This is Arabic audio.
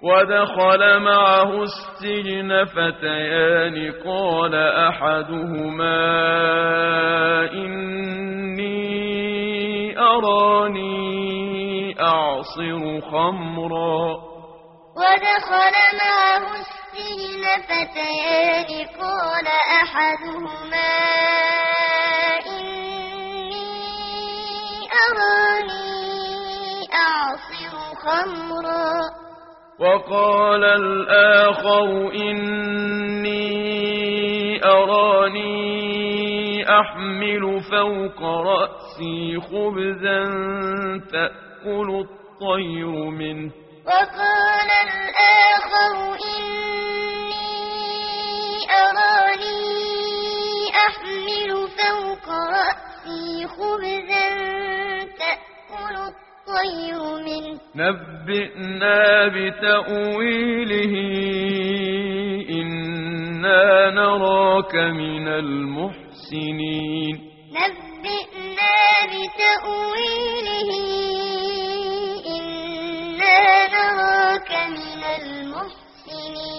ودخل معه السجن فتيان قال أحدهما إني أراني أعصر خمرا. ودخل معه السجن فتيان قال أحدهما إني أراني أعصر خمرا. وقال الآخر إني أراني أحمل فوق رأسي خبزا تأكل الطير منه. وقال الآخر إني أراني أحمل فوق رأسي خبزا تأكل الطير منه. نبئنا بتأويله إنا نراك من المحسنين. نبئنا بتأويله إنا نراك من المحسنين.